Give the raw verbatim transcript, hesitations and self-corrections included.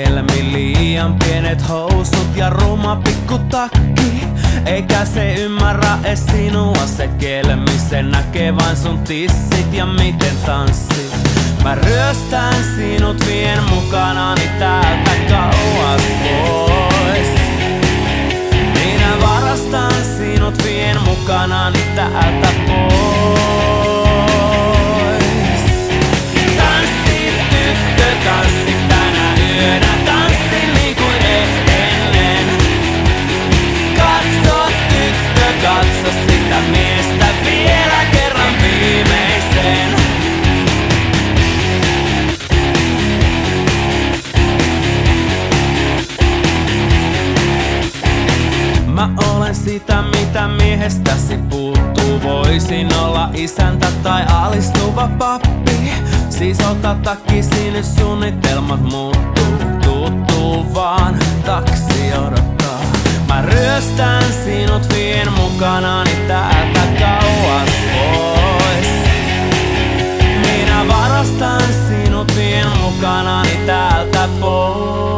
helmi, liian pienet housut ja ruma pikkutakki. Eikä se ymmärrä ees sinua se kelmi, se näkee vain sun tissit ja miten tanssit. Mä ryöstän sinut, vien mukanani täältä kauas pois. Minä varastan sinut, vien mukanani täältä pois. Tanssi tyttö, tanssi tänä yönä, tanssi niin kuin et ennen. Katso tyttö, katso sitä miestä vielä kerran viimeisen. Mä olen sitä, mitä miehestäsi puuttuu. Voisin olla isäntä tai alistuva pappi. Siis ota takki, sinne suunnitelmat muuttuu. Tuttuu vaan, taksi odottaa. Mä ryöstän sinut, vien mukanani täältä kauas pois. Minä varastan sinut, vien mukanani täältä pois.